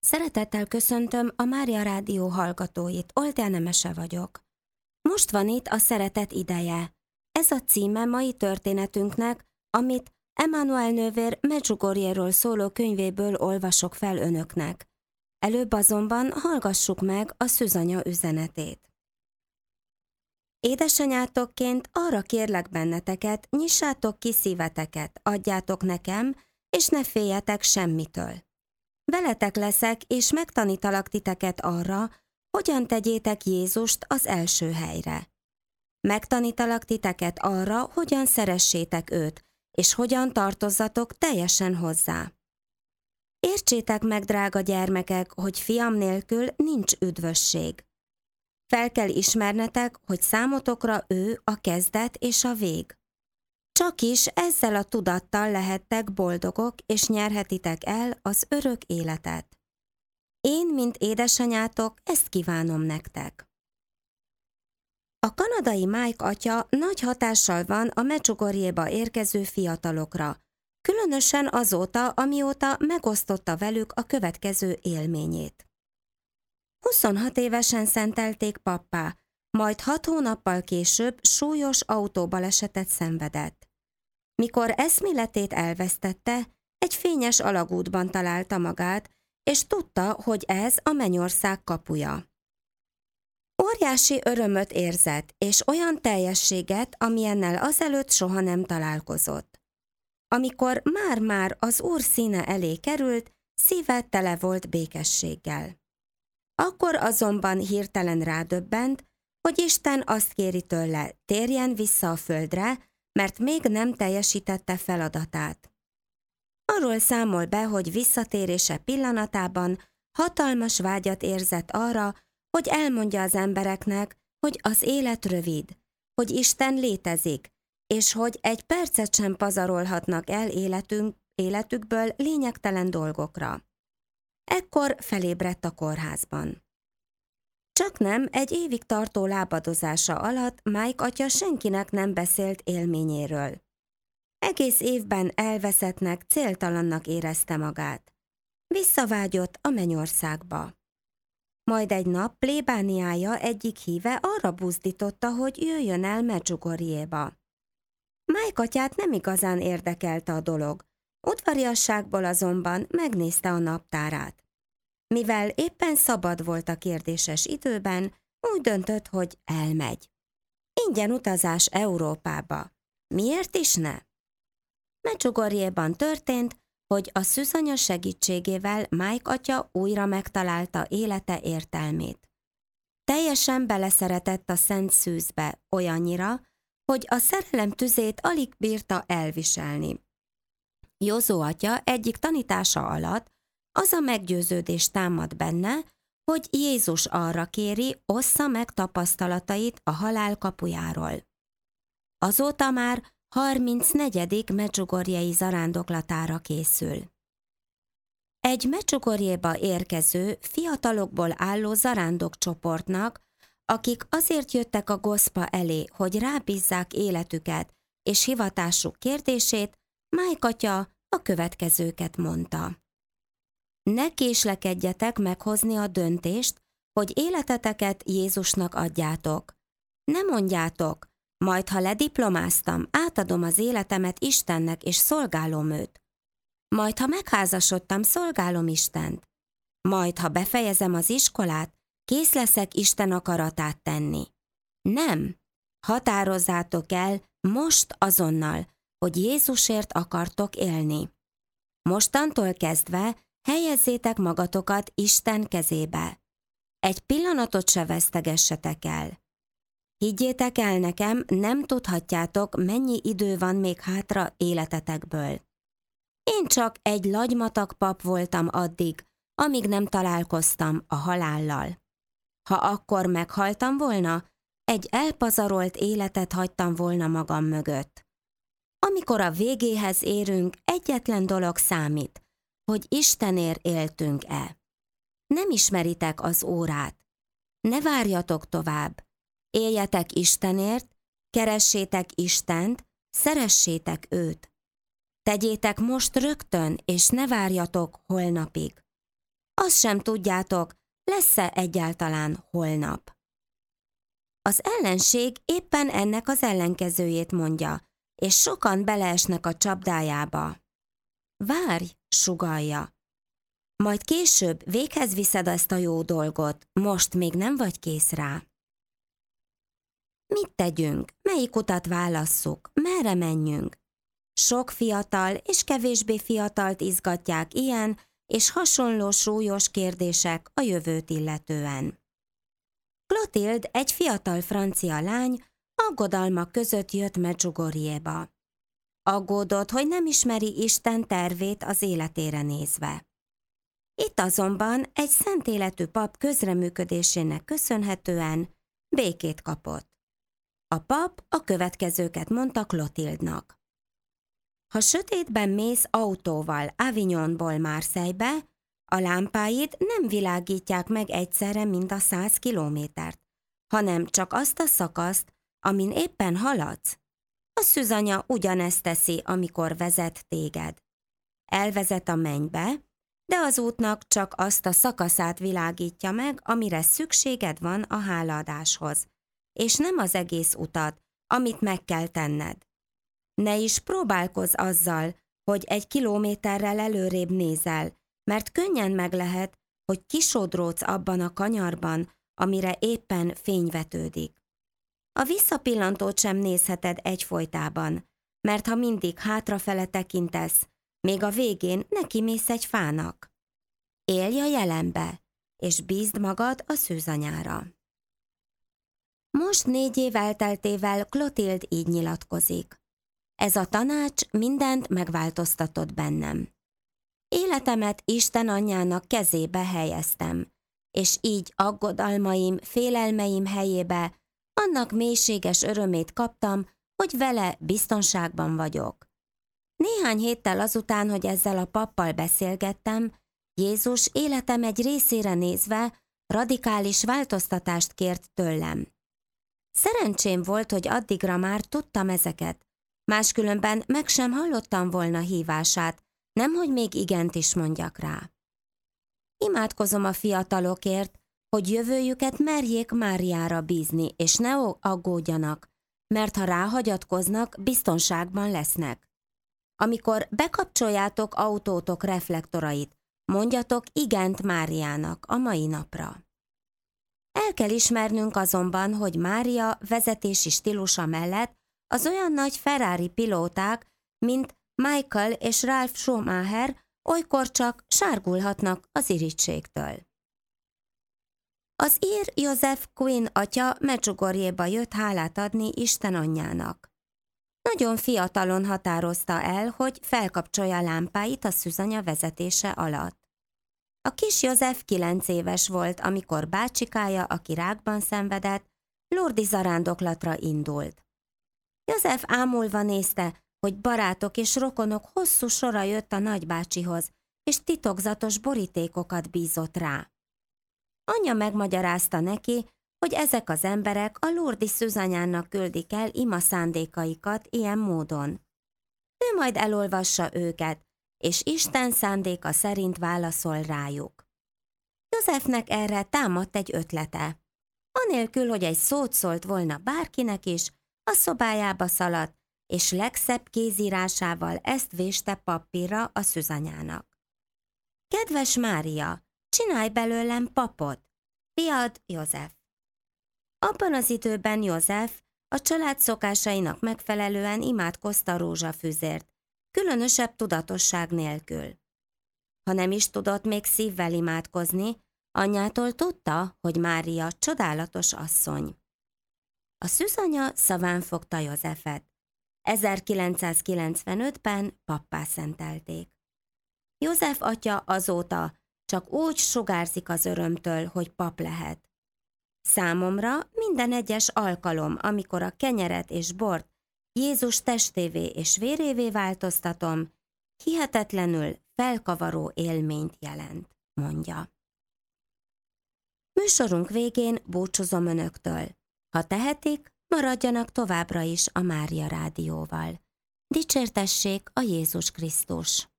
Szeretettel köszöntöm a Mária Rádió hallgatóit, Oltya Nemese vagyok. Most van itt a szeretet ideje. Ez a címe mai történetünknek, amit Emmanuel nővér Medjugorjéről szóló könyvéből olvasok fel önöknek. Előbb azonban hallgassuk meg a szűzanya üzenetét. Édesanyátokként arra kérlek benneteket, nyissátok ki szíveteket, adjátok nekem, és ne féljetek semmitől. Veletek leszek, és megtanítalak titeket arra, hogyan tegyétek Jézust az első helyre. Megtanítalak titeket arra, hogyan szeressétek őt, és hogyan tartozzatok teljesen hozzá. Értsétek meg, drága gyermekek, hogy fiam nélkül nincs üdvösség. Fel kell ismernetek, hogy számotokra ő a kezdet és a vég. Csakis ezzel a tudattal lehettek boldogok, és nyerhetitek el az örök életet. Én, mint édesanyátok, ezt kívánom nektek. A kanadai Mike atya nagy hatással van a Medjugorjéba érkező fiatalokra, különösen azóta, amióta megosztotta velük a következő élményét. 26 évesen szentelték pappá, majd 6 hónappal később súlyos autóbalesetet szenvedett. Mikor eszméletét elvesztette, egy fényes alagútban találta magát, és tudta, hogy ez a mennyország kapuja. Óriási örömöt érzett, és olyan teljességet, amilyennel azelőtt soha nem találkozott. Amikor már-már az Úr színe elé került, szíve tele volt békességgel. Akkor azonban hirtelen rádöbbent, hogy Isten azt kéri tőle, térjen vissza a földre, mert még nem teljesítette feladatát. Arról számol be, hogy visszatérése pillanatában hatalmas vágyat érzett arra, hogy elmondja az embereknek, hogy az élet rövid, hogy Isten létezik, és hogy egy percet sem pazarolhatnak el életükből lényegtelen dolgokra. Ekkor felébredt a kórházban. Csaknem egy évig tartó lábadozása alatt Mike atya senkinek nem beszélt élményéről. Egész évben elveszettnek, céltalannak érezte magát. Visszavágyott a mennyországba. Majd egy nap plébániája egyik híve arra buzdította, hogy jöjjön el Medjugorjéba. Mike atyát nem igazán érdekelte a dolog, udvariasságból azonban megnézte a naptárát. Mivel éppen szabad volt a kérdéses időben, úgy döntött, hogy elmegy. Ingyen utazás Európába. Miért is ne? Medjugorjéban történt, hogy a szűzanya segítségével Mike atya újra megtalálta élete értelmét. Teljesen beleszeretett a szent szűzbe, olyannyira, hogy a szerelem tüzét alig bírta elviselni. Józó atya egyik tanítása alatt az a meggyőződés támad benne, hogy Jézus arra kéri, ossza meg tapasztalatait a halál kapujáról. Azóta már 34. medjugorjei zarándoklatára készül. Egy Medjugorjéba érkező, fiatalokból álló zarándokcsoportnak, akik azért jöttek a goszpa elé, hogy rábízzák életüket és hivatásuk kérdését, Mike atya a következőket mondta. Ne késlekedjetek meghozni a döntést, hogy életeteket Jézusnak adjátok. Ne mondjátok, majd ha lediplomáztam, átadom az életemet Istennek és szolgálom őt. Majd ha megházasodtam, szolgálom Istent. Majd ha befejezem az iskolát, kész leszek Isten akaratát tenni. Nem, határozzátok el most azonnal, hogy Jézusért akartok élni. Mostantól kezdve helyezzétek magatokat Isten kezébe. Egy pillanatot se vesztegessetek el. Higgyétek el nekem, nem tudhatjátok, mennyi idő van még hátra életetekből. Én csak egy lagymatag pap voltam addig, amíg nem találkoztam a halállal. Ha akkor meghaltam volna, egy elpazarolt életet hagytam volna magam mögött. Amikor a végéhez érünk, egyetlen dolog számít, hogy Istenért éltünk-e. Nem ismeritek az órát. Ne várjatok tovább. Éljetek Istenért, keressétek Istent, szeressétek őt. Tegyétek most rögtön, és ne várjatok holnapig. azt sem tudjátok, lesz-e egyáltalán holnap. Az ellenség éppen ennek az ellenkezőjét mondja, és sokan beleesnek a csapdájába. Várj, sugallja. Majd később véghez viszed ezt a jó dolgot, most még nem vagy kész rá. Mit tegyünk? Melyik utat válasszuk? Merre menjünk? Sok fiatal és kevésbé fiatalt izgatják ilyen és hasonló súlyos kérdések a jövőt illetően. Clotilde, egy fiatal francia lány, aggodalmak között jött Medjugorjéba. Aggódott, hogy nem ismeri Isten tervét az életére nézve. Itt azonban egy szent életű pap közreműködésének köszönhetően békét kapott. A pap a következőket mondta Clotilde-nak. Ha sötétben mész autóval Avignonból Marseille-be, a lámpáid nem világítják meg egyszerre mind a 100 kilométert, hanem csak azt a szakaszt, amin éppen haladsz. A szűzanya ugyanezt teszi, amikor vezet téged. Elvezet a mennybe, de az útnak csak azt a szakaszát világítja meg, amire szükséged van a hálaadáshoz, és nem az egész utat, amit meg kell tenned. Ne is próbálkozz azzal, hogy 1 kilométerrel előrébb nézel, mert könnyen meg lehet, hogy kisodródsz abban a kanyarban, amire éppen fény vetődik. A visszapillantót sem nézheted egyfolytában, mert ha mindig hátrafele tekintesz, még a végén nekimész egy fának. Élj a jelenbe, és bízd magad a szűzanyára. Most 4 év elteltével Clotilde így nyilatkozik. Ez a tanács mindent megváltoztatott bennem. Életemet Isten anyjának kezébe helyeztem, és így aggodalmaim, félelmeim helyébe annak mélységes örömét kaptam, hogy vele biztonságban vagyok. Néhány héttel azután, hogy ezzel a pappal beszélgettem, Jézus életem egy részére nézve radikális változtatást kért tőlem. Szerencsém volt, hogy addigra már tudtam ezeket, máskülönben meg sem hallottam volna hívását, nemhogy még igent is mondjak rá. Imádkozom a fiatalokért, hogy jövőjüket merjék Máriára bízni, és ne aggódjanak, mert ha ráhagyatkoznak, biztonságban lesznek. Amikor bekapcsoljátok autótok reflektorait, mondjatok igent Máriának a mai napra. El kell ismernünk azonban, hogy Mária vezetési stílusa mellett az olyan nagy Ferrari pilóták, mint Michael és Ralf Schumacher olykor csak sárgulhatnak az irítségtől. Az ír Joseph Quinn atya Medjugorjéba jött hálát adni Isten anyjának. Nagyon fiatalon határozta el, hogy felkapcsolja a lámpáit a szűzanya vezetése alatt. A kis József 9 éves volt, amikor bácsikája, aki rákban szenvedett, Lourdes zarándoklatra indult. József ámulva nézte, hogy barátok és rokonok hosszú sora jött a nagybácsihoz, és titokzatos borítékokat bízott rá. Anyja megmagyarázta neki, hogy ezek az emberek a Lourdes szűzanyának küldik el ima szándékaikat ilyen módon. Ő majd elolvassa őket, és Isten szándéka szerint válaszol rájuk. Józsefnek erre támadt egy ötlete. Anélkül, hogy egy szót szólt volna bárkinek is, a szobájába szaladt, és legszebb kézírásával ezt véste papírra a szűzanyának. Kedves Mária, csinálj belőlem papot! Fiad József. Abban az időben József a család szokásainak megfelelően imádkozta rózsafűzért, különösebb tudatosság nélkül. Ha nem is tudott még szívvel imádkozni, anyjától tudta, hogy Mária csodálatos asszony. A szűzanya szaván fogta Józsefet. 1995-ben pappá szentelték. József atya azóta csak úgy sugárzik az örömtől, hogy pap lehet. Számomra minden egyes alkalom, amikor a kenyeret és bort Jézus testévé és vérévé változtatom, hihetetlenül felkavaró élményt jelent, mondja. Műsorunk végén búcsúzom önöktől. Ha tehetik, maradjanak továbbra is a Mária Rádióval. Dicsértessék a Jézus Krisztus!